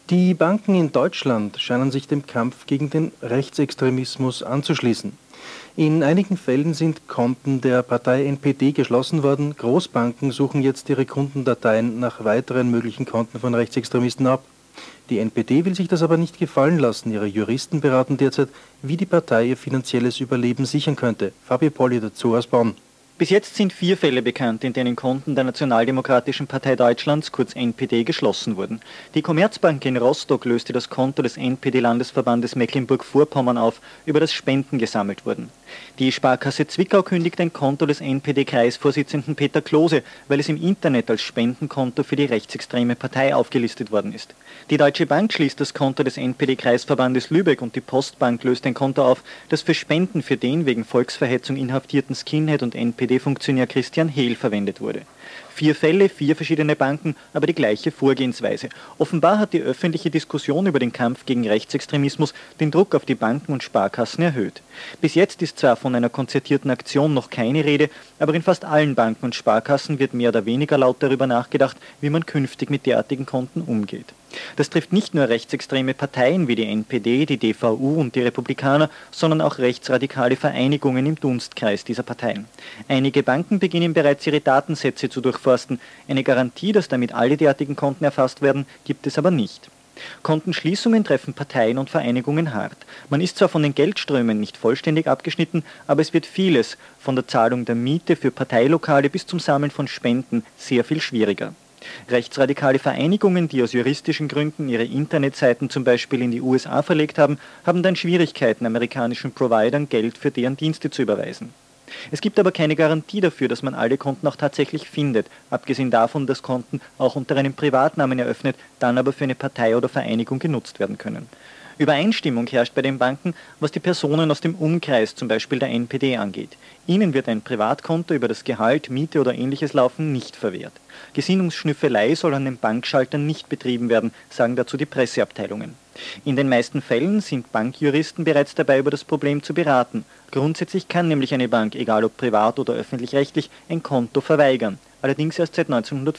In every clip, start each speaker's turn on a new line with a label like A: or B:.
A: Die Banken in Deutschland scheinen sich dem Kampf gegen den Rechtsextremismus anzuschließen. In einigen Fällen sind Konten der Partei NPD geschlossen worden. Großbanken suchen jetzt ihre Kundendateien nach weiteren möglichen Konten von Rechtsextremisten ab. Die NPD will sich das aber nicht gefallen lassen. Ihre Juristen beraten derzeit, wie die Partei ihr finanzielles Überleben sichern könnte. Fabio Polli dazu aus Bonn.
B: Bis jetzt sind 4 Fälle bekannt, in denen Konten der Nationaldemokratischen Partei Deutschlands, kurz NPD, geschlossen wurden. Die Commerzbank in Rostock löste das Konto des NPD-Landesverbandes Mecklenburg-Vorpommern auf, über das Spenden gesammelt wurden. Die Sparkasse Zwickau kündigt ein Konto des NPD-Kreisvorsitzenden Peter Klose, weil es im Internet als Spendenkonto für die rechtsextreme Partei aufgelistet worden ist. Die Deutsche Bank schließt das Konto des NPD-Kreisverbandes Lübeck und die Postbank löst ein Konto auf, das für Spenden für den wegen Volksverhetzung inhaftierten Skinhead und NPD-Funktionär Christian Hehl verwendet wurde. 4 Fälle, 4 verschiedene Banken, aber die gleiche Vorgehensweise. Offenbar hat die öffentliche Diskussion über den Kampf gegen Rechtsextremismus den Druck auf die Banken und Sparkassen erhöht. Bis jetzt ist zwar von einer konzertierten Aktion noch keine Rede, aber in fast allen Banken und Sparkassen wird mehr oder weniger laut darüber nachgedacht, wie man künftig mit derartigen Konten umgeht. Das trifft nicht nur rechtsextreme Parteien wie die NPD, die DVU und die Republikaner, sondern auch rechtsradikale Vereinigungen im Dunstkreis dieser Parteien. Einige Banken beginnen bereits ihre Datensätze zu durchforsten. Eine Garantie, dass damit alle derartigen Konten erfasst werden, gibt es aber nicht. Kontenschließungen treffen Parteien und Vereinigungen hart. Man ist zwar von den Geldströmen nicht vollständig abgeschnitten, aber es wird vieles, von der Zahlung der Miete für Parteilokale bis zum Sammeln von Spenden, sehr viel schwieriger. Rechtsradikale Vereinigungen, die aus juristischen Gründen ihre Internetseiten zum Beispiel in die USA verlegt haben, haben dann Schwierigkeiten, amerikanischen Providern Geld für deren Dienste zu überweisen. Es gibt aber keine Garantie dafür, dass man alle Konten auch tatsächlich findet, abgesehen davon, dass Konten auch unter einem Privatnamen eröffnet, dann aber für eine Partei oder Vereinigung genutzt werden können. Übereinstimmung herrscht bei den Banken, was die Personen aus dem Umkreis, zum Beispiel der NPD, angeht. Ihnen wird ein Privatkonto über das Gehalt, Miete oder ähnliches laufen nicht verwehrt. Gesinnungsschnüffelei soll an den Bankschaltern nicht betrieben werden, sagen dazu die Presseabteilungen. In den meisten Fällen sind Bankjuristen bereits dabei, über das Problem zu beraten. Grundsätzlich kann nämlich eine Bank, egal ob privat oder öffentlich-rechtlich, ein Konto verweigern. Allerdings erst seit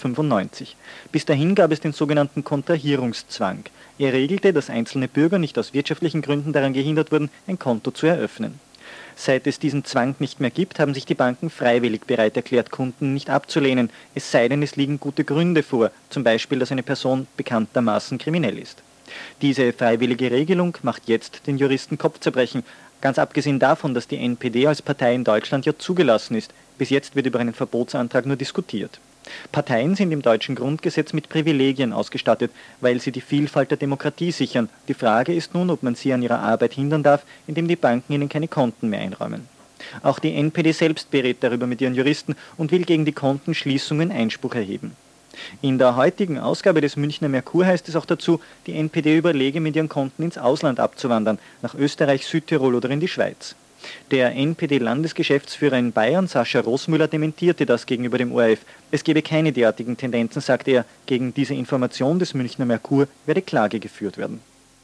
B: 1995. Bis dahin gab es den sogenannten Kontrahierungszwang. Er regelte, dass einzelne Bürger nicht aus wirtschaftlichen Gründen daran gehindert wurden, ein Konto zu eröffnen. Seit es diesen Zwang nicht mehr gibt, haben sich die Banken freiwillig bereit erklärt, Kunden nicht abzulehnen, es sei denn, es liegen gute Gründe vor, zum Beispiel, dass eine Person bekanntermaßen kriminell ist. Diese freiwillige Regelung macht jetzt den Juristen Kopfzerbrechen, ganz abgesehen davon, dass die NPD als Partei in Deutschland ja zugelassen ist. Bis jetzt wird über einen Verbotsantrag nur diskutiert. Parteien sind im deutschen Grundgesetz mit Privilegien ausgestattet, weil sie die Vielfalt der Demokratie sichern. Die Frage ist nun, ob man sie an ihrer Arbeit hindern darf, indem die Banken ihnen keine Konten mehr einräumen. Auch die NPD selbst berät darüber mit ihren Juristen und will gegen die Kontenschließungen Einspruch erheben. In der heutigen Ausgabe des Münchner Merkur heißt es auch dazu, die NPD überlege, mit ihren Konten ins Ausland abzuwandern, nach Österreich, Südtirol oder in die Schweiz. Der NPD-Landesgeschäftsführer in Bayern, Sascha Roßmüller, dementierte das gegenüber dem ORF. Es gebe keine derartigen Tendenzen, sagte er. Gegen diese Information des Münchner Merkur werde Klage geführt werden.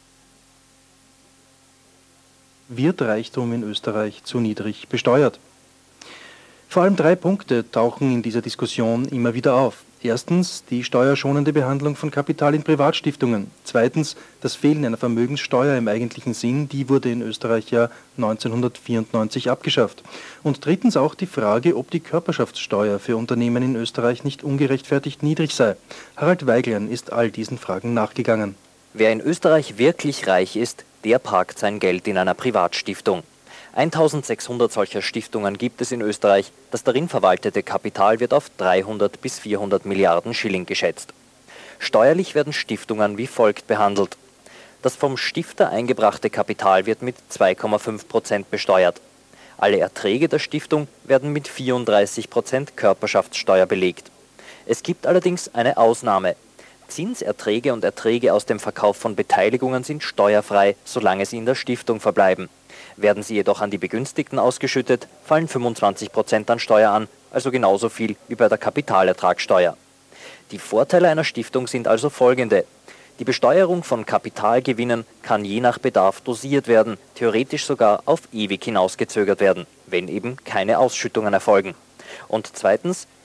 A: Wird Reichtum in Österreich zu niedrig besteuert? Vor allem 3 Punkte tauchen in dieser Diskussion immer wieder auf. Erstens die steuerschonende Behandlung von Kapital in Privatstiftungen. Zweitens das Fehlen einer Vermögenssteuer im eigentlichen Sinn, die wurde in Österreich ja 1994 abgeschafft. Und drittens auch die Frage, ob die Körperschaftssteuer für Unternehmen in Österreich nicht ungerechtfertigt niedrig sei. Harald Weiglern ist all diesen Fragen nachgegangen.
C: Wer in Österreich wirklich reich ist, der parkt sein Geld in einer Privatstiftung. 1600 solcher Stiftungen gibt es in Österreich. Das darin verwaltete Kapital wird auf 300 bis 400 Milliarden Schilling geschätzt. Steuerlich werden Stiftungen wie folgt behandelt. Das vom Stifter eingebrachte Kapital wird mit 2,5% besteuert. Alle Erträge der Stiftung werden mit 34% Körperschaftssteuer belegt. Es gibt allerdings eine Ausnahme. Zinserträge und Erträge aus dem Verkauf von Beteiligungen sind steuerfrei, solange sie in der Stiftung verbleiben. Werden sie jedoch an die Begünstigten ausgeschüttet, fallen 25% an Steuer an, also genauso viel wie bei der Kapitalertragssteuer. Die Vorteile einer Stiftung sind also folgende. Die Besteuerung von Kapitalgewinnen kann je nach Bedarf dosiert werden, theoretisch sogar auf ewig hinausgezögert werden, wenn eben keine Ausschüttungen erfolgen. Und zweitens,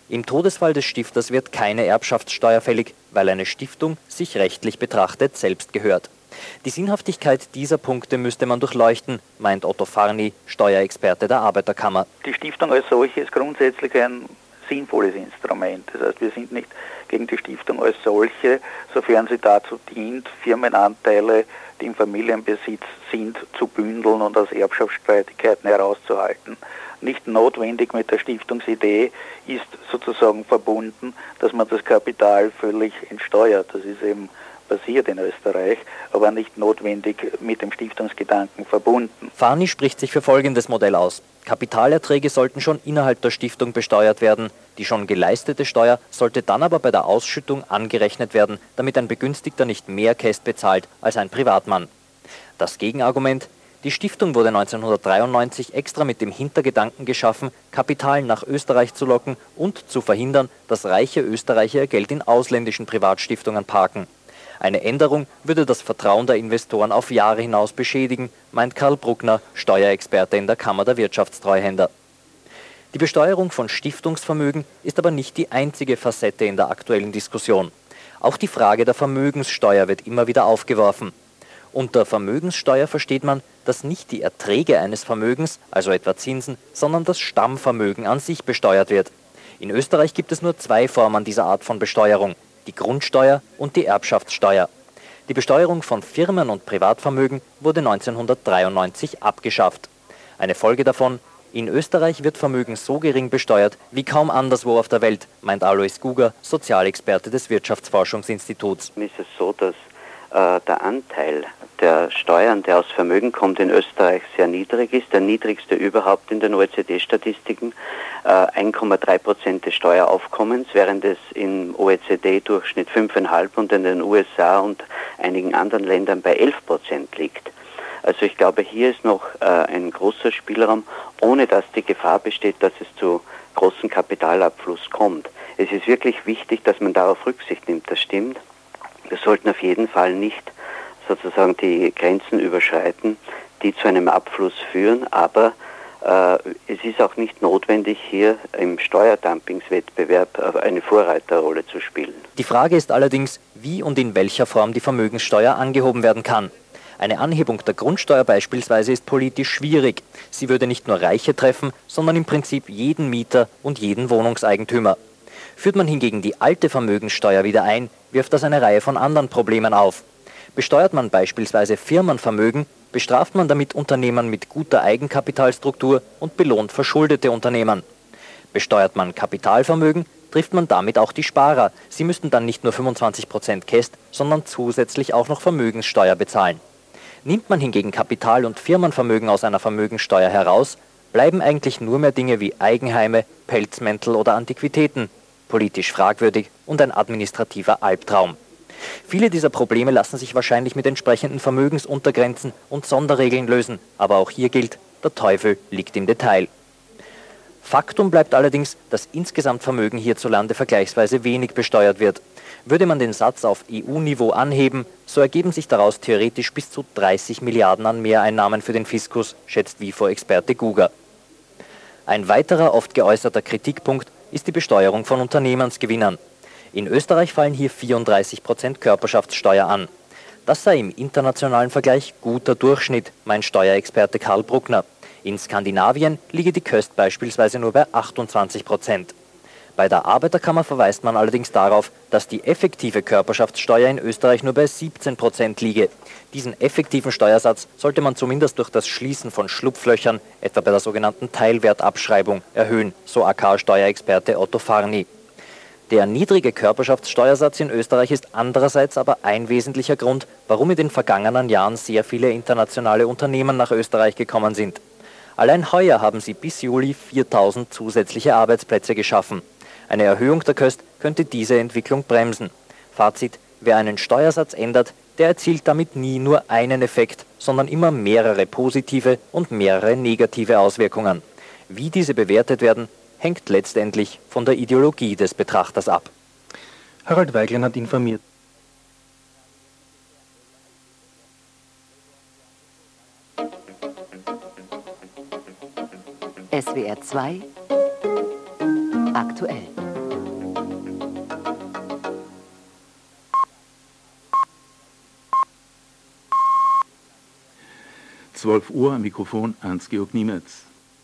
C: Im Todesfall des Stifters wird keine Erbschaftssteuer fällig, weil eine Stiftung sich rechtlich betrachtet selbst gehört. Die Sinnhaftigkeit dieser Punkte müsste man durchleuchten, meint Otto Farny, Steuerexperte der Arbeiterkammer.
D: Die Stiftung als solche ist grundsätzlich ein sinnvolles Instrument. Das heißt, wir sind nicht gegen die Stiftung als solche, sofern sie dazu dient, Firmenanteile, die im Familienbesitz sind, zu bündeln und aus Erbschaftsstreitigkeiten herauszuhalten. Nicht notwendig mit der Stiftungsidee ist sozusagen verbunden, dass man das Kapital völlig entsteuert. Das ist eben passiert in Österreich, aber nicht notwendig mit dem Stiftungsgedanken verbunden.
C: Farny spricht sich für folgendes Modell aus. Kapitalerträge sollten schon innerhalb der Stiftung besteuert werden. Die schon geleistete Steuer sollte dann aber bei der Ausschüttung angerechnet werden, damit ein Begünstigter nicht mehr Käst bezahlt als ein Privatmann. Das Gegenargument: Die Stiftung wurde 1993 extra mit dem Hintergedanken geschaffen, Kapital nach Österreich zu locken und zu verhindern, dass reiche Österreicher ihr Geld in ausländischen Privatstiftungen parken. Eine Änderung würde das Vertrauen der Investoren auf Jahre hinaus beschädigen, meint Karl Bruckner, Steuerexperte in der Kammer der Wirtschaftstreuhänder. Die Besteuerung von Stiftungsvermögen ist aber nicht die einzige Facette in der aktuellen Diskussion. Auch die Frage der Vermögenssteuer wird immer wieder aufgeworfen. Unter Vermögenssteuer versteht man, dass nicht die Erträge eines Vermögens, also etwa Zinsen, sondern das Stammvermögen an sich besteuert wird. In Österreich gibt es nur zwei Formen dieser Art von Besteuerung: die Grundsteuer und die Erbschaftssteuer. Die Besteuerung von Firmen- und Privatvermögen wurde 1993 abgeschafft. Eine Folge davon: In Österreich wird Vermögen so gering besteuert wie kaum anderswo auf der Welt, meint Alois Guger, Sozialexperte des Wirtschaftsforschungsinstituts.
E: Ist es so, dass der Anteil der Steuern, der aus Vermögen kommt, in Österreich sehr niedrig ist, der niedrigste überhaupt in den OECD-Statistiken, 1,3% des Steueraufkommens, während es im OECD-Durchschnitt 5,5% und in den USA und einigen anderen Ländern bei 11% liegt. Also ich glaube, hier ist noch ein großer Spielraum, ohne dass die Gefahr besteht, dass es zu großen Kapitalabfluss kommt. Es ist wirklich wichtig, dass man darauf Rücksicht nimmt, das stimmt. Wir sollten auf jeden Fall nicht sozusagen die Grenzen überschreiten, die zu einem Abfluss führen, aber es ist auch nicht notwendig, hier im Steuerdumpingswettbewerb eine Vorreiterrolle zu spielen.
C: Die Frage ist allerdings, wie und in welcher Form die Vermögenssteuer angehoben werden kann. Eine Anhebung der Grundsteuer beispielsweise ist politisch schwierig. Sie würde nicht nur Reiche treffen, sondern im Prinzip jeden Mieter und jeden Wohnungseigentümer. Führt man hingegen die alte Vermögenssteuer wieder ein, wirft das eine Reihe von anderen Problemen auf. Besteuert man beispielsweise Firmenvermögen, bestraft man damit Unternehmen mit guter Eigenkapitalstruktur und belohnt verschuldete Unternehmen. Besteuert man Kapitalvermögen, trifft man damit auch die Sparer. Sie müssten dann nicht nur 25% Käst, sondern zusätzlich auch noch Vermögenssteuer bezahlen. Nimmt man hingegen Kapital- und Firmenvermögen aus einer Vermögenssteuer heraus, bleiben eigentlich nur mehr Dinge wie Eigenheime, Pelzmäntel oder Antiquitäten. Politisch fragwürdig und ein administrativer Albtraum. Viele dieser Probleme lassen sich wahrscheinlich mit entsprechenden Vermögensuntergrenzen und Sonderregeln lösen, aber auch hier gilt, der Teufel liegt im Detail. Faktum bleibt allerdings, dass insgesamt Vermögen hierzulande vergleichsweise wenig besteuert wird. Würde man den Satz auf EU-Niveau anheben, so ergeben sich daraus theoretisch bis zu 30 Milliarden an Mehreinnahmen für den Fiskus, schätzt WIFO-Experte Guger. Ein weiterer oft geäußerter Kritikpunkt ist die Besteuerung von Unternehmensgewinnern. In Österreich fallen hier 34% Körperschaftssteuer an. Das sei im internationalen Vergleich guter Durchschnitt, meint Steuerexperte Karl Bruckner. In Skandinavien liege die Köst beispielsweise nur bei 28%. Bei der Arbeiterkammer verweist man allerdings darauf, dass die effektive Körperschaftssteuer in Österreich nur bei 17% liege. Diesen effektiven Steuersatz sollte man zumindest durch das Schließen von Schlupflöchern, etwa bei der sogenannten Teilwertabschreibung, erhöhen, so AK-Steuerexperte Otto Farny. Der niedrige Körperschaftssteuersatz in Österreich ist andererseits aber ein wesentlicher Grund, warum in den vergangenen Jahren sehr viele internationale Unternehmen nach Österreich gekommen sind. Allein heuer haben sie bis Juli 4000 zusätzliche Arbeitsplätze geschaffen. Eine Erhöhung der Köst könnte diese Entwicklung bremsen. Fazit: Wer einen Steuersatz ändert, der erzielt damit nie nur einen Effekt, sondern immer mehrere positive und mehrere negative Auswirkungen. Wie diese bewertet werden, hängt letztendlich von der Ideologie des Betrachters ab.
A: Harald Weiglein hat informiert.
F: SWR 2 aktuell. 12 Uhr, am Mikrofon Hans-Georg Niemetz.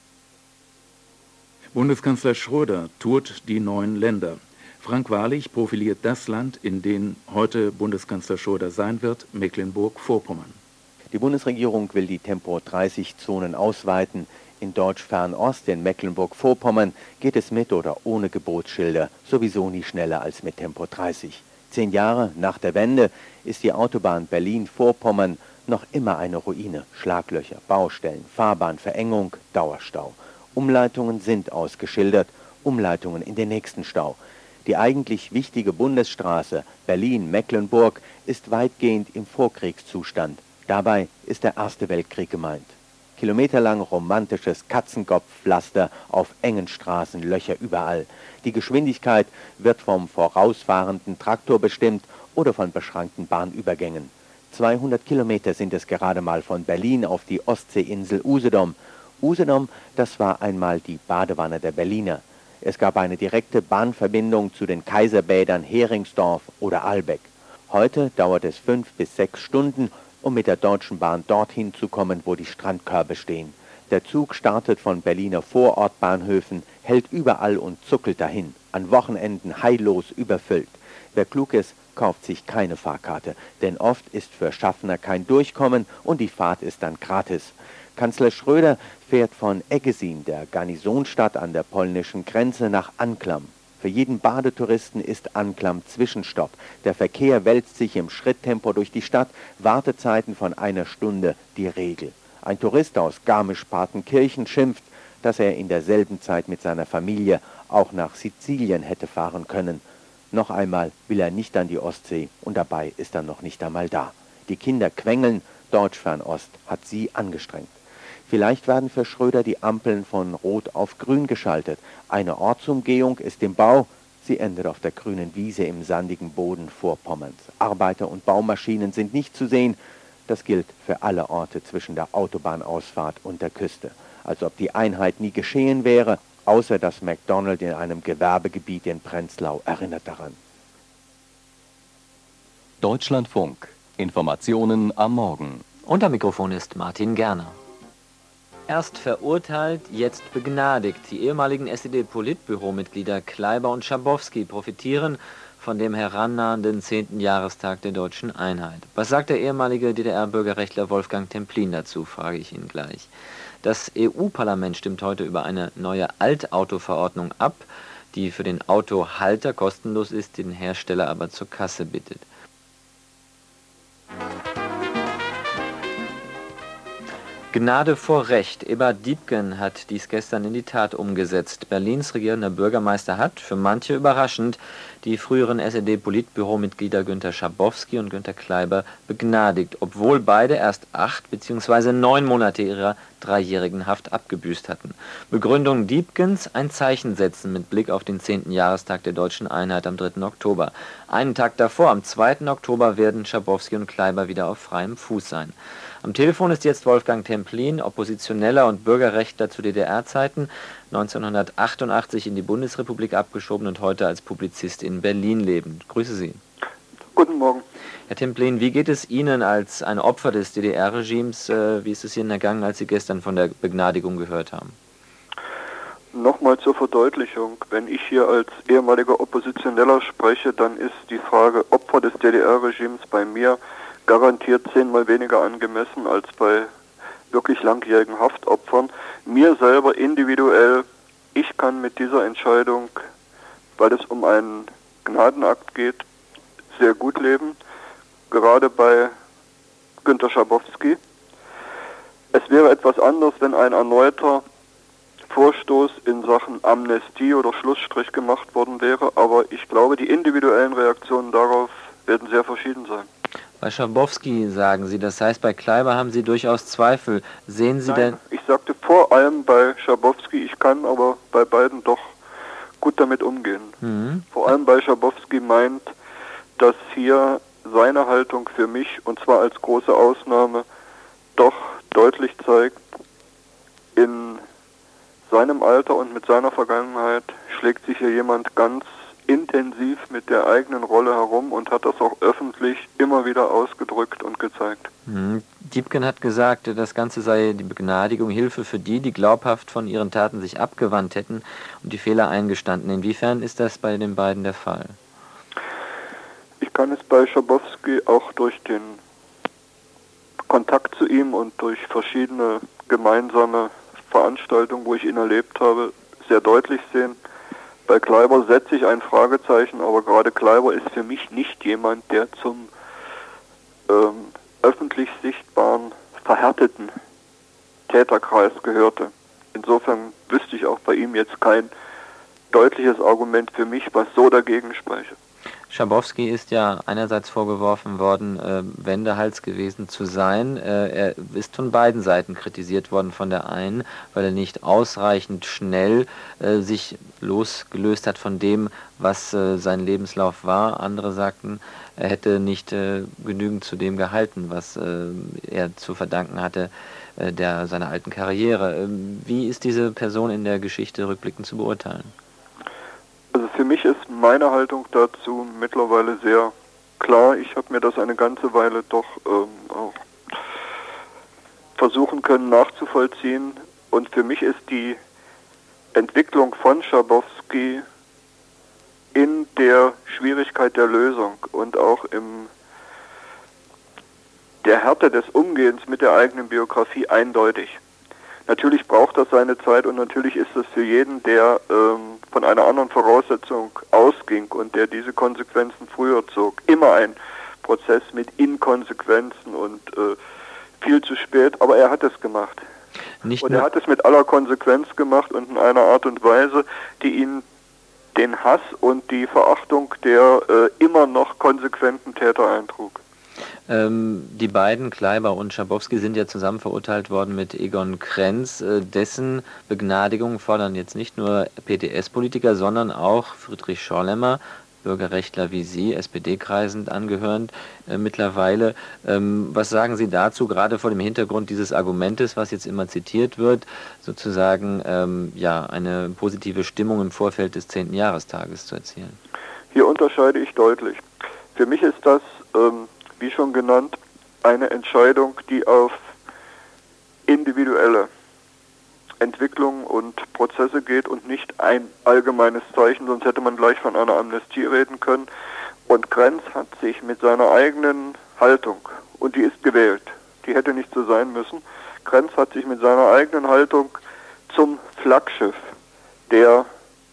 F: Bundeskanzler Schröder tourt die 9 Länder. Frank Wahrlich profiliert das Land, in dem heute Bundeskanzler Schröder sein wird, Mecklenburg-Vorpommern.
G: Die Bundesregierung will die Tempo-30-Zonen ausweiten. In Deutsch-Fernost, in Mecklenburg-Vorpommern, geht es mit oder ohne Gebotsschilder sowieso nie schneller als mit Tempo 30. 10 Jahre nach der Wende ist die Autobahn Berlin-Vorpommern noch immer eine Ruine. Schlaglöcher, Baustellen, Fahrbahnverengung, Dauerstau. Umleitungen sind ausgeschildert, Umleitungen in den nächsten Stau. Die eigentlich wichtige Bundesstraße Berlin-Mecklenburg ist weitgehend im Vorkriegszustand. Dabei ist der Erste Weltkrieg gemeint. Kilometerlang romantisches Katzenkopfpflaster auf engen Straßen, Löcher überall. Die Geschwindigkeit wird vom vorausfahrenden Traktor bestimmt oder von beschränkten Bahnübergängen. 200 Kilometer sind es gerade mal von Berlin auf die Ostseeinsel Usedom. Usedom, das war einmal die Badewanne der Berliner. Es gab eine direkte Bahnverbindung zu den Kaiserbädern Heringsdorf oder Albeck. Heute dauert es 5 bis 6 Stunden, um mit der Deutschen Bahn dorthin zu kommen, wo die Strandkörbe stehen. Der Zug startet von Berliner Vorortbahnhöfen, hält überall und zuckelt dahin. An Wochenenden heillos überfüllt. Wer klug ist, kauft sich keine Fahrkarte, denn oft ist für Schaffner kein Durchkommen und die Fahrt ist dann gratis. Kanzler Schröder fährt von Eggesin, der Garnisonstadt an der polnischen Grenze, nach Anklam. Für jeden Badetouristen ist Anklam Zwischenstopp. Der Verkehr wälzt sich im Schritttempo durch die Stadt, Wartezeiten von 1 Stunde die Regel. Ein Tourist aus Garmisch-Partenkirchen schimpft, dass er in derselben Zeit mit seiner Familie auch nach Sizilien hätte fahren können. Noch einmal will er nicht an die Ostsee und dabei ist er noch nicht einmal da. Die Kinder quengeln, Deutsch-Fernost hat sie angestrengt. Vielleicht werden für Schröder die Ampeln von Rot auf Grün geschaltet. Eine Ortsumgehung ist im Bau. Sie endet auf der grünen Wiese im sandigen Boden Vorpommerns. Arbeiter und Baumaschinen sind nicht zu sehen. Das gilt für alle Orte zwischen der Autobahnausfahrt und der Küste. Als ob die Einheit nie geschehen wäre, außer dass McDonald in einem Gewerbegebiet in Prenzlau erinnert daran.
H: Deutschlandfunk. Informationen am Morgen.
C: Und am Mikrofon ist Martin Gerner. Erst verurteilt, jetzt begnadigt. Die ehemaligen SED-Politbüromitglieder Kleiber und Schabowski profitieren von dem herannahenden 10. Jahrestag der deutschen Einheit. Was sagt der ehemalige DDR-Bürgerrechtler Wolfgang Templin dazu, frage ich ihn gleich. Das EU-Parlament stimmt heute über eine neue Altautoverordnung ab, die für den Autohalter kostenlos ist, den Hersteller aber zur Kasse bittet. Gnade vor Recht. Eberhard Diepgen hat dies gestern in die Tat umgesetzt. Berlins regierender Bürgermeister hat, für manche überraschend, die früheren SED-Politbüromitglieder Günter Schabowski und Günter Kleiber begnadigt, obwohl beide erst 8 bzw. 9 Monate ihrer 3-jährigen Haft abgebüßt hatten. Begründung Diepgens: ein Zeichen setzen mit Blick auf den 10. Jahrestag der deutschen Einheit am 3. Oktober. Einen Tag davor, am 2. Oktober, werden Schabowski und Kleiber wieder auf freiem Fuß sein. Am Telefon ist jetzt Wolfgang Templin, Oppositioneller und Bürgerrechtler zu DDR-Zeiten, 1988 in die Bundesrepublik abgeschoben und heute als Publizist in Berlin lebend. Grüße Sie.
I: Guten Morgen.
C: Herr Templin, wie geht es Ihnen als ein Opfer des DDR-Regimes? Wie ist es Ihnen ergangen, als Sie gestern von der Begnadigung gehört haben?
I: Nochmal zur Verdeutlichung. Wenn ich hier als ehemaliger Oppositioneller spreche, dann ist die Frage Opfer des DDR-Regimes bei mir garantiert 10-mal weniger angemessen als bei wirklich langjährigen Haftopfern. Mir selber individuell, ich kann mit dieser Entscheidung, weil es um einen Gnadenakt geht, sehr gut leben. Gerade bei Günter Schabowski. Es wäre etwas anders, wenn ein erneuter Vorstoß in Sachen Amnestie oder Schlussstrich gemacht worden wäre, aber ich glaube, die individuellen Reaktionen darauf werden sehr verschieden sein.
C: Bei Schabowski sagen Sie, das heißt, bei Kleiber haben Sie durchaus Zweifel. Sehen Sie denn...
I: Ich sagte vor allem bei Schabowski, ich kann aber bei beiden doch gut damit umgehen. Vor allem bei Schabowski meint, dass hier seine Haltung für mich, und zwar als große Ausnahme, doch deutlich zeigt, in seinem Alter und mit seiner Vergangenheit schlägt sich hier jemand ganz intensiv mit der eigenen Rolle herum und hat das auch öffentlich immer wieder ausgedrückt und gezeigt.
J: Diepgen hat gesagt, das Ganze sei die Begnadigung, Hilfe für die, die glaubhaft von ihren Taten sich abgewandt hätten und die Fehler eingestanden. Inwiefern ist das bei den beiden der Fall?
I: Ich kann es bei Schabowski auch durch den Kontakt zu ihm und durch verschiedene gemeinsame Veranstaltungen, wo ich ihn erlebt habe, sehr deutlich sehen. Bei Kleiber setze ich ein Fragezeichen, aber gerade Kleiber ist für mich nicht jemand, der zum öffentlich sichtbaren, verhärteten Täterkreis gehörte. Insofern wüsste ich auch bei ihm jetzt kein deutliches Argument für mich, was so dagegen spreche.
J: Schabowski ist ja einerseits vorgeworfen worden, Wendehals gewesen zu sein. Er ist von beiden Seiten kritisiert worden. Von der einen, weil er nicht ausreichend schnell sich losgelöst hat von dem, was sein Lebenslauf war. Andere sagten, er hätte nicht genügend zu dem gehalten, was er zu verdanken hatte, seiner alten Karriere. Wie ist diese Person in der Geschichte rückblickend zu beurteilen?
I: Also für mich ist meine Haltung dazu mittlerweile sehr klar. Ich habe mir das eine ganze Weile doch auch versuchen können nachzuvollziehen. Und für mich ist die Entwicklung von Schabowski in der Schwierigkeit der Lösung und auch in der Härte des Umgehens mit der eigenen Biografie eindeutig. Natürlich braucht das seine Zeit und natürlich ist es für jeden, der von einer anderen Voraussetzung ausging und der diese Konsequenzen früher zog, immer ein Prozess mit Inkonsequenzen und viel zu spät, aber er hat es gemacht. Und er hat es mit aller Konsequenz gemacht und in einer Art und Weise, die ihn den Hass und die Verachtung der immer noch konsequenten Täter eintrug.
J: Die beiden, Kleiber und Schabowski, sind ja zusammen verurteilt worden mit Egon Krenz. Dessen Begnadigung fordern jetzt nicht nur PDS-Politiker, sondern auch Friedrich Schorlemmer, Bürgerrechtler wie Sie, SPD-kreisend angehörend mittlerweile. Was sagen Sie dazu, gerade vor dem Hintergrund dieses Argumentes, was jetzt immer zitiert wird, sozusagen ja, eine positive Stimmung im Vorfeld des 10. Jahrestages zu erzielen?
I: Hier unterscheide ich deutlich. Für mich ist das wie schon genannt, eine Entscheidung, die auf individuelle Entwicklungen und Prozesse geht und nicht ein allgemeines Zeichen, sonst hätte man gleich von einer Amnestie reden können. Und Krenz hat sich mit seiner eigenen Haltung, und die ist gewählt, die hätte nicht so sein müssen, Krenz hat sich mit seiner eigenen Haltung zum Flaggschiff der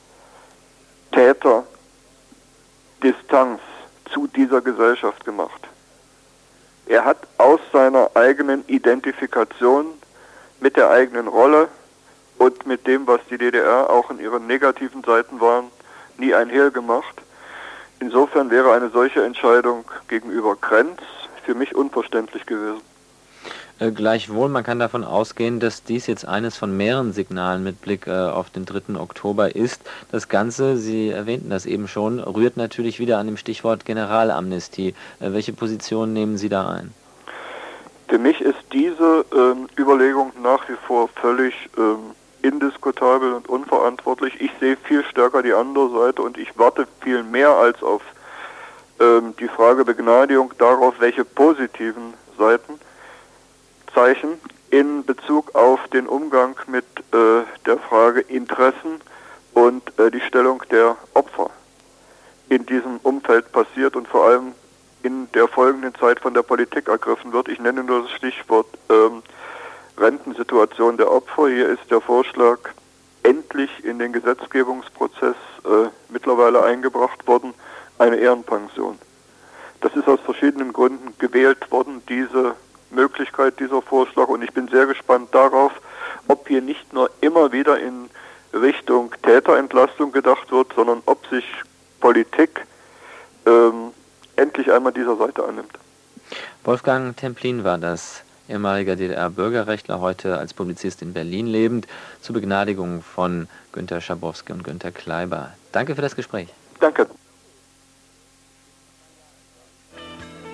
I: Täterdistanz zu dieser Gesellschaft gemacht. Er hat aus seiner eigenen Identifikation mit der eigenen Rolle und mit dem, was die DDR auch in ihren negativen Seiten waren, nie ein Hehl gemacht. Insofern wäre eine solche Entscheidung gegenüber Krenz für mich unverständlich gewesen.
J: Gleichwohl, man kann davon ausgehen, dass dies jetzt eines von mehreren Signalen mit Blick auf den 3. Oktober ist. Das Ganze, Sie erwähnten das eben schon, rührt natürlich wieder an dem Stichwort Generalamnestie. Welche Position nehmen Sie da ein?
I: Für mich ist diese Überlegung nach wie vor völlig indiskutabel und unverantwortlich. Ich sehe viel stärker die andere Seite und ich warte viel mehr als auf die Frage Begnadigung darauf, welche positiven Zeichen in Bezug auf den Umgang mit der Frage Interessen und die Stellung der Opfer in diesem Umfeld passiert und vor allem in der folgenden Zeit von der Politik ergriffen wird. Ich nenne nur das Stichwort Rentensituation der Opfer. Hier ist der Vorschlag endlich in den Gesetzgebungsprozess mittlerweile eingebracht worden, eine Ehrenpension. Das ist aus verschiedenen Gründen gewählt worden, diese Möglichkeit, dieser Vorschlag, und ich bin sehr gespannt darauf, ob hier nicht nur immer wieder in Richtung Täterentlastung gedacht wird, sondern ob sich Politik endlich einmal dieser Seite annimmt.
J: Wolfgang Templin war das, ehemaliger DDR-Bürgerrechtler, heute als Publizist in Berlin lebend, zur Begnadigung von Günter Schabowski und Günter Kleiber. Danke für das Gespräch.
I: Danke.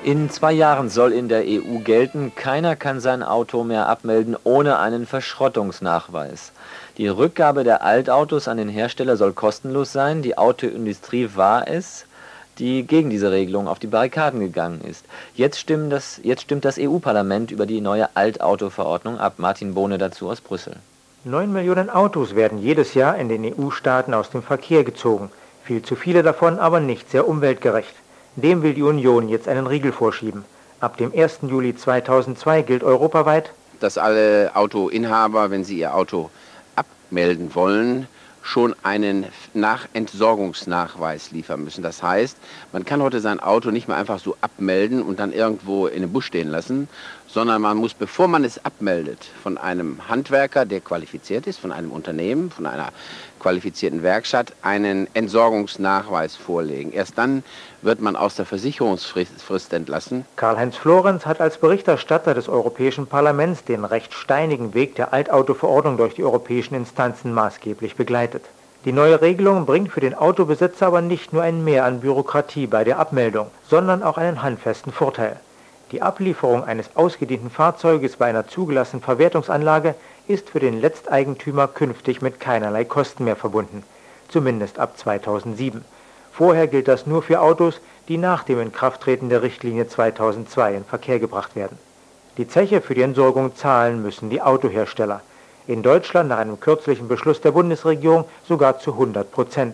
J: In 2 Jahren soll in der EU gelten, keiner kann sein Auto mehr abmelden ohne einen Verschrottungsnachweis. Die Rückgabe der Altautos an den Hersteller soll kostenlos sein. Die Autoindustrie war es, die gegen diese Regelung auf die Barrikaden gegangen ist. Jetzt stimmt das EU-Parlament über die neue Altautoverordnung ab. Martin Bohne dazu aus Brüssel.
K: 9 Millionen Autos werden jedes Jahr in den EU-Staaten aus dem Verkehr gezogen. Viel zu viele davon aber nicht sehr umweltgerecht. Dem will die Union jetzt einen Riegel vorschieben. Ab dem 1. Juli 2002 gilt europaweit,
L: dass alle Autoinhaber, wenn sie ihr Auto abmelden wollen, schon einen Entsorgungsnachweis liefern müssen. Das heißt, man kann heute sein Auto nicht mehr einfach so abmelden und dann irgendwo in einem Busch stehen lassen, sondern man muss, bevor man es abmeldet, von einem Handwerker, der qualifiziert ist, von einem Unternehmen, von einer qualifizierten Werkstatt, einen Entsorgungsnachweis vorlegen. Erst dann wird man aus der Versicherungsfrist entlassen.
K: Karl-Heinz Florenz hat als Berichterstatter des Europäischen Parlaments den recht steinigen Weg der Altautoverordnung durch die europäischen Instanzen maßgeblich begleitet. Die neue Regelung bringt für den Autobesitzer aber nicht nur ein Mehr an Bürokratie bei der Abmeldung, sondern auch einen handfesten Vorteil. Die Ablieferung eines ausgedienten Fahrzeuges bei einer zugelassenen Verwertungsanlage ist für den Letzteigentümer künftig mit keinerlei Kosten mehr verbunden, zumindest ab 2007. Vorher gilt das nur für Autos, die nach dem Inkrafttreten der Richtlinie 2002 in Verkehr gebracht werden. Die Zeche für die Entsorgung zahlen müssen die Autohersteller. In Deutschland nach einem kürzlichen Beschluss der Bundesregierung sogar zu 100%.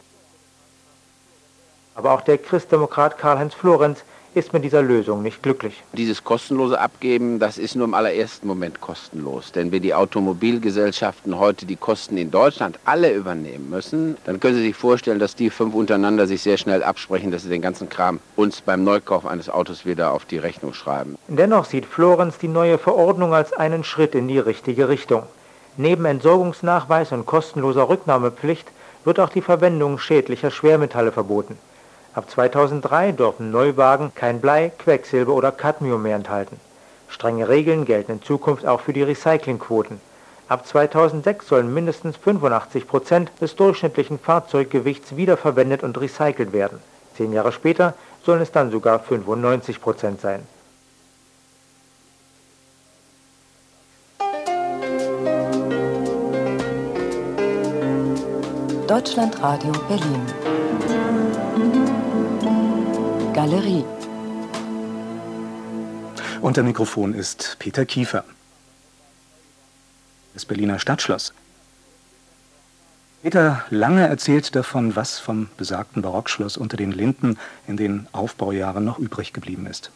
K: Aber auch der Christdemokrat Karl-Heinz Florenz ist mit dieser Lösung nicht glücklich.
L: Dieses kostenlose Abgeben, das ist nur im allerersten Moment kostenlos. Denn wenn die Automobilgesellschaften heute die Kosten in Deutschland alle übernehmen müssen, dann können Sie sich vorstellen, dass die 5 untereinander sich sehr schnell absprechen, dass sie den ganzen Kram uns beim Neukauf eines Autos wieder auf die Rechnung schreiben.
K: Dennoch sieht Florenz die neue Verordnung als einen Schritt in die richtige Richtung. Neben Entsorgungsnachweis und kostenloser Rücknahmepflicht wird auch die Verwendung schädlicher Schwermetalle verboten. Ab 2003 dürfen Neuwagen kein Blei, Quecksilber oder Cadmium mehr enthalten. Strenge Regeln gelten in Zukunft auch für die Recyclingquoten. Ab 2006 sollen mindestens 85% des durchschnittlichen Fahrzeuggewichts wiederverwendet und recycelt werden. 10 Jahre später sollen es dann sogar 95% sein.
M: Deutschlandradio Berlin. Galerie.
N: Unter Mikrofon ist Peter Kiefer. Das Berliner Stadtschloss. Peter Lange erzählt davon, was vom besagten Barockschloss unter den Linden in den Aufbaujahren noch übrig geblieben ist.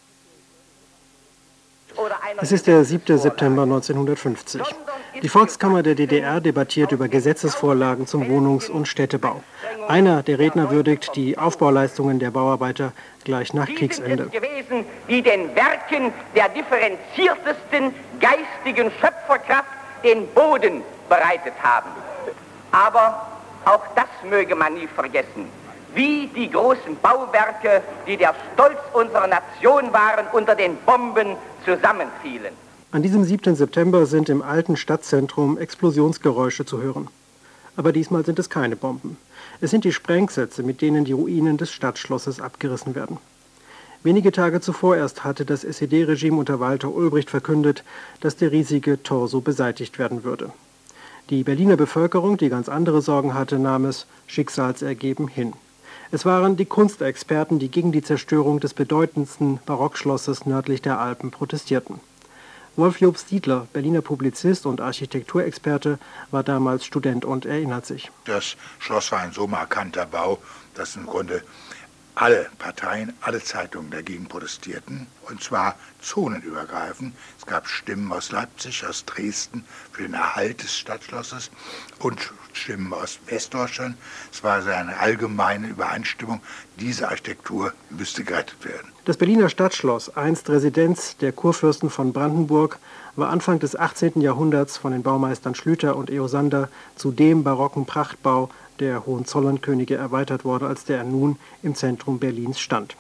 O: Es ist der 7. September 1950. Die Volkskammer der DDR debattiert über Gesetzesvorlagen zum Wohnungs- und Städtebau. Einer der Redner würdigt die Aufbauleistungen der Bauarbeiter gleich nach Kriegsende.
P: Gewesen, die den Werken der differenziertesten geistigen Schöpferkraft den Boden bereitet haben. Aber auch das möge man nie vergessen. Wie die großen Bauwerke, die der Stolz unserer Nation waren, unter den Bomben zusammenfielen.
O: An diesem 7. September sind im alten Stadtzentrum Explosionsgeräusche zu hören. Aber diesmal sind es keine Bomben. Es sind die Sprengsätze, mit denen die Ruinen des Stadtschlosses abgerissen werden. Wenige Tage zuvor erst hatte das SED-Regime unter Walter Ulbricht verkündet, dass der riesige Torso beseitigt werden würde. Die Berliner Bevölkerung, die ganz andere Sorgen hatte, nahm es schicksalsergeben hin. Es waren die Kunstexperten, die gegen die Zerstörung des bedeutendsten Barockschlosses nördlich der Alpen protestierten. Wolf Jobst Siedler, Berliner Publizist und Architekturexperte, war damals Student und erinnert sich.
Q: Das Schloss war ein so markanter Bau, dass im Grunde alle Parteien, alle Zeitungen dagegen protestierten, und zwar zonenübergreifend. Es gab Stimmen aus Leipzig, aus Dresden für den Erhalt des Stadtschlosses und Stimmen aus Westdeutschland. Es war also eine allgemeine Übereinstimmung, diese Architektur müsste gerettet werden.
O: Das Berliner Stadtschloss, einst Residenz der Kurfürsten von Brandenburg, war Anfang des 18. Jahrhunderts von den Baumeistern Schlüter und Eosander zu dem barocken Prachtbau der Hohenzollernkönige erweitert worden, als der nun im Zentrum Berlins stand.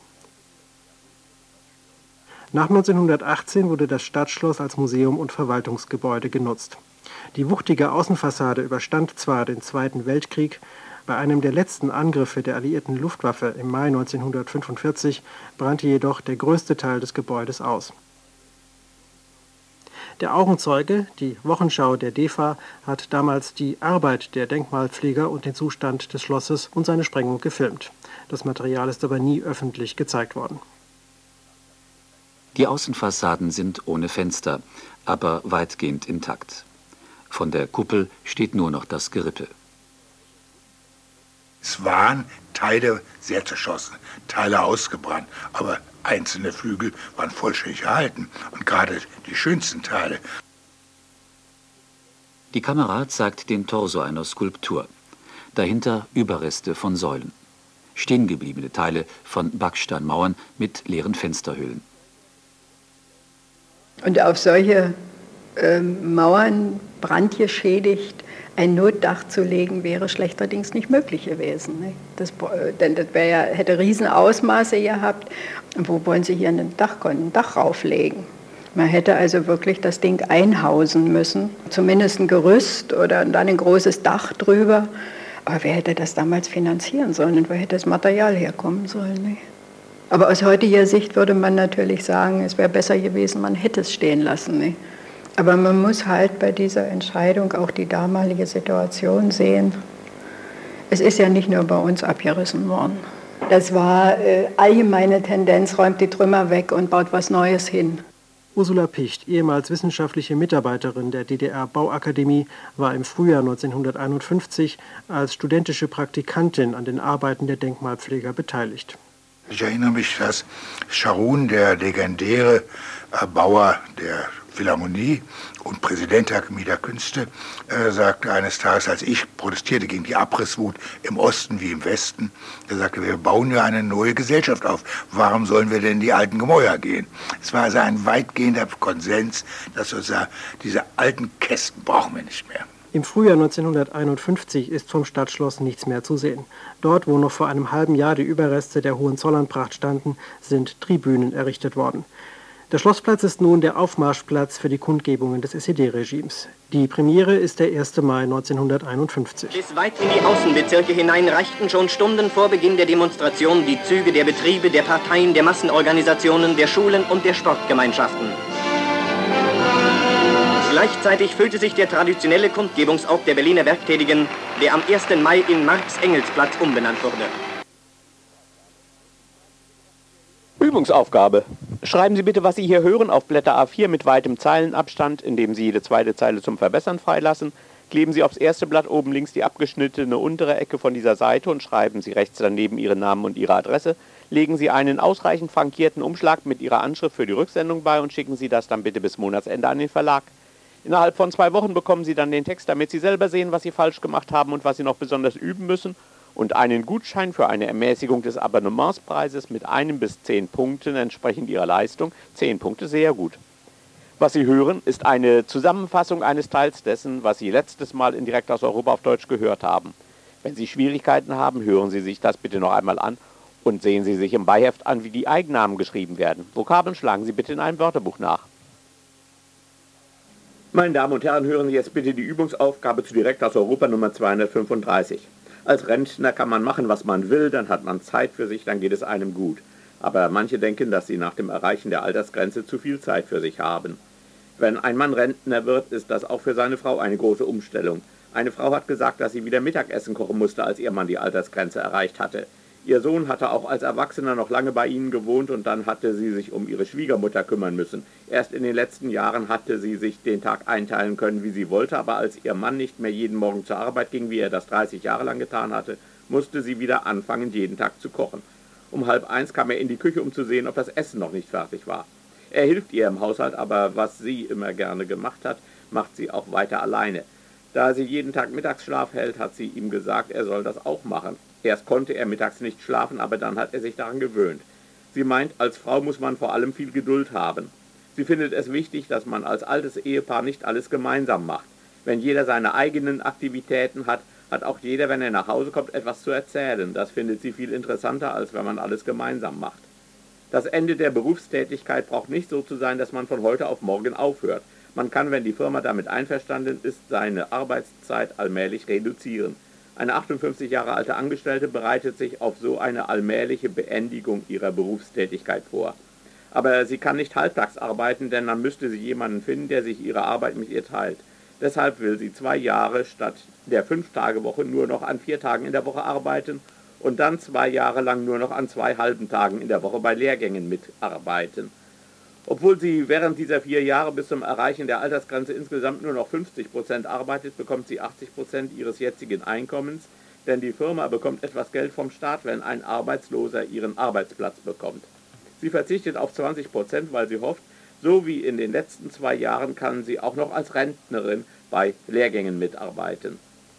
O: Nach 1918 wurde das Stadtschloss als Museum und Verwaltungsgebäude genutzt. Die wuchtige Außenfassade überstand zwar den Zweiten Weltkrieg, Bei einem der letzten Angriffe der alliierten Luftwaffe im Mai 1945 brannte jedoch der größte Teil des Gebäudes aus. Der Augenzeuge, die Wochenschau der DEFA, hat damals die Arbeit der Denkmalpfleger und den Zustand des Schlosses und seine Sprengung gefilmt. Das Material ist aber nie öffentlich gezeigt worden.
R: Die Außenfassaden sind ohne Fenster, aber weitgehend intakt. Von der Kuppel steht nur noch das Gerippe.
Q: Es waren Teile sehr zerschossen, Teile ausgebrannt, aber einzelne Flügel waren vollständig erhalten und gerade die schönsten Teile.
R: Die Kamera zeigt den Torso einer Skulptur. Dahinter Überreste von Säulen. Stehengebliebene Teile von Backsteinmauern mit leeren Fensterhöhlen.
S: Und auf solche Mauern, brandgeschädigt, ein Notdach zu legen, wäre schlechterdings nicht möglich gewesen. Ne? Denn das hätte Riesenausmaße gehabt. Und wo wollen Sie hier ein Dach rauflegen? Man hätte also wirklich das Ding einhausen müssen, zumindest ein Gerüst oder dann ein großes Dach drüber. Aber wer hätte das damals finanzieren sollen und wo hätte das Material herkommen sollen? Ne? Aber aus heutiger Sicht würde man natürlich sagen, es wäre besser gewesen, man hätte es stehen lassen. Ne? Aber man muss halt bei dieser Entscheidung auch die damalige Situation sehen. Es ist ja nicht nur bei uns abgerissen worden. Das war allgemeine Tendenz, räumt die Trümmer weg und baut was Neues hin.
O: Ursula Picht, ehemals wissenschaftliche Mitarbeiterin der DDR-Bauakademie, war im Frühjahr 1951 als studentische Praktikantin an den Arbeiten der Denkmalpfleger beteiligt.
Q: Ich erinnere mich, dass Scharun, der legendäre Bauer der Philharmonie und Präsident der Akademie der Künste, sagte eines Tages, als ich protestierte gegen die Abrisswut im Osten wie im Westen, er sagte, wir bauen ja eine neue Gesellschaft auf. Warum sollen wir denn in die alten Gemäuer gehen? Es war also ein weitgehender Konsens, dass wir sagen, diese alten Kästen brauchen wir nicht mehr.
O: Im Frühjahr 1951 ist vom Stadtschloss nichts mehr zu sehen. Dort, wo noch vor einem halben Jahr die Überreste der Hohenzollernpracht standen, sind Tribünen errichtet worden. Der Schlossplatz ist nun der Aufmarschplatz für die Kundgebungen des SED-Regimes. Die Premiere ist der 1. Mai 1951.
T: Bis weit in die Außenbezirke hinein reichten schon Stunden vor Beginn der Demonstration die Züge der Betriebe, der Parteien, der Massenorganisationen, der Schulen und der Sportgemeinschaften. Gleichzeitig füllte sich der traditionelle Kundgebungsort der Berliner Werktätigen, der am 1. Mai in Marx-Engels-Platz umbenannt wurde.
U: Übungsaufgabe. Schreiben Sie bitte, was Sie hier hören, auf Blätter A4 mit weitem Zeilenabstand, indem Sie jede zweite Zeile zum Verbessern freilassen. Kleben Sie aufs erste Blatt oben links die abgeschnittene untere Ecke von dieser Seite und schreiben Sie rechts daneben Ihren Namen und Ihre Adresse. Legen Sie einen ausreichend frankierten Umschlag mit Ihrer Anschrift für die Rücksendung bei und schicken Sie das dann bitte bis Monatsende an den Verlag. Innerhalb von 2 Wochen bekommen Sie dann den Text, damit Sie selber sehen, was Sie falsch gemacht haben und was Sie noch besonders üben müssen. Und einen Gutschein für eine Ermäßigung des Abonnementspreises mit 1 bis 10 Punkten entsprechend Ihrer Leistung. 10 Punkte, sehr gut. Was Sie hören, ist eine Zusammenfassung eines Teils dessen, was Sie letztes Mal in Direkt aus Europa auf Deutsch gehört haben. Wenn Sie Schwierigkeiten haben, hören Sie sich das bitte noch einmal an und sehen Sie sich im Beiheft an, wie die Eigennamen geschrieben werden. Vokabeln schlagen Sie bitte in einem Wörterbuch nach. Meine Damen und Herren, hören Sie jetzt bitte die Übungsaufgabe zu Direkt aus Europa Nummer 235. Als Rentner kann man machen, was man will, dann hat man Zeit für sich, dann geht es einem gut. Aber manche denken, dass sie nach dem Erreichen der Altersgrenze zu viel Zeit für sich haben. Wenn ein Mann Rentner wird, ist das auch für seine Frau eine große Umstellung. Eine Frau hat gesagt, dass sie wieder Mittagessen kochen musste, als ihr Mann die Altersgrenze erreicht hatte. Ihr Sohn hatte auch als Erwachsener noch lange bei ihnen gewohnt und dann hatte sie sich um ihre Schwiegermutter kümmern müssen. Erst in den letzten Jahren hatte sie sich den Tag einteilen können, wie sie wollte, aber als ihr Mann nicht mehr jeden Morgen zur Arbeit ging, wie er das 30 Jahre lang getan hatte, musste sie wieder anfangen, jeden Tag zu kochen. Um 12:30 kam er in die Küche, um zu sehen, ob das Essen noch nicht fertig war. Er hilft ihr im Haushalt, aber was sie immer gerne gemacht hat, macht sie auch weiter alleine. Da sie jeden Tag Mittagsschlaf hält, hat sie ihm gesagt, er soll das auch machen. Erst konnte er mittags nicht schlafen, aber dann hat er sich daran gewöhnt. Sie meint, als Frau muss man vor allem viel Geduld haben. Sie findet es wichtig, dass man als altes Ehepaar nicht alles gemeinsam macht. Wenn jeder seine eigenen Aktivitäten hat, hat auch jeder, wenn er nach Hause kommt, etwas zu erzählen. Das findet sie viel interessanter, als wenn man alles gemeinsam macht. Das Ende der Berufstätigkeit braucht nicht so zu sein, dass man von heute auf morgen aufhört. Man kann, wenn die Firma damit einverstanden ist, seine Arbeitszeit allmählich reduzieren. Eine 58 Jahre alte Angestellte bereitet sich auf so eine allmähliche Beendigung ihrer Berufstätigkeit vor. Aber sie kann nicht halbtags arbeiten, denn dann müsste sie jemanden finden, der sich ihre Arbeit mit ihr teilt. Deshalb will sie 2 Jahre statt der 5-Tage-Woche nur noch an 4 Tagen in der Woche arbeiten und dann 2 Jahre lang nur noch an 2 halben Tagen in der Woche bei Lehrgängen mitarbeiten. Obwohl sie während dieser 4 Jahre bis zum Erreichen der Altersgrenze insgesamt nur noch 50% arbeitet, bekommt sie 80% ihres jetzigen Einkommens, denn die Firma bekommt etwas Geld vom Staat, wenn ein Arbeitsloser ihren Arbeitsplatz bekommt. Sie verzichtet auf 20%, weil sie hofft, so wie in den letzten 2 Jahren kann sie auch noch als Rentnerin bei Lehrgängen mitarbeiten.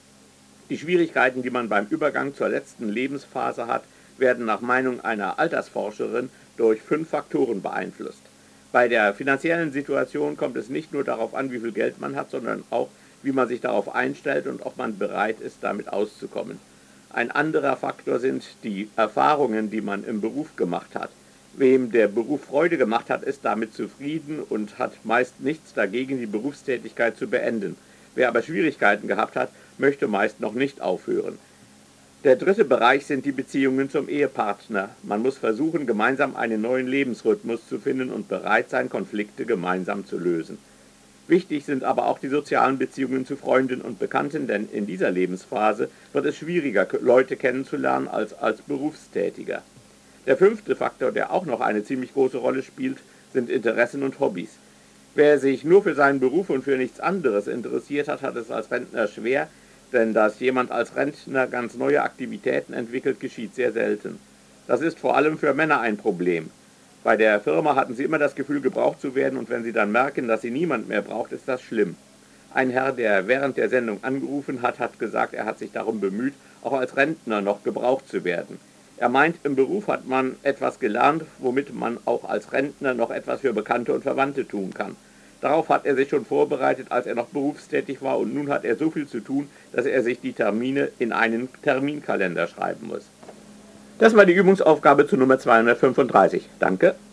U: Die Schwierigkeiten, die man beim Übergang zur letzten Lebensphase hat, werden nach Meinung einer Altersforscherin durch 5 Faktoren beeinflusst. Bei der finanziellen Situation kommt es nicht nur darauf an, wie viel Geld man hat, sondern auch, wie man sich darauf einstellt und ob man bereit ist, damit auszukommen. Ein anderer Faktor sind die Erfahrungen, die man im Beruf gemacht hat. Wem der Beruf Freude gemacht hat, ist damit zufrieden und hat meist nichts dagegen, die Berufstätigkeit zu beenden. Wer aber Schwierigkeiten gehabt hat, möchte meist noch nicht aufhören. Der dritte Bereich sind die Beziehungen zum Ehepartner. Man muss versuchen, gemeinsam einen neuen Lebensrhythmus zu finden und bereit sein, Konflikte gemeinsam zu lösen. Wichtig sind aber auch die sozialen Beziehungen zu Freunden und Bekannten, denn in dieser Lebensphase wird es schwieriger, Leute kennenzulernen als Berufstätiger. Der 5. Faktor, der auch noch eine ziemlich große Rolle spielt, sind Interessen und Hobbys. Wer sich nur für seinen Beruf und für nichts anderes interessiert hat, hat es als Rentner schwer, denn dass jemand als Rentner ganz neue Aktivitäten entwickelt, geschieht sehr selten. Das ist vor allem für Männer ein Problem. Bei der Firma hatten sie immer das Gefühl, gebraucht zu werden, und wenn sie dann merken, dass sie niemand mehr braucht, ist das schlimm. Ein Herr, der während der Sendung angerufen hat, hat gesagt, er hat sich darum bemüht, auch als Rentner noch gebraucht zu werden. Er meint, im Beruf hat man etwas gelernt, womit man auch als Rentner noch etwas für Bekannte und Verwandte tun kann. Darauf hat er sich schon vorbereitet, als er noch berufstätig war, und nun hat er so viel zu tun, dass er sich die Termine in einen Terminkalender schreiben muss. Das war die Übungsaufgabe zu Nummer 235. Danke.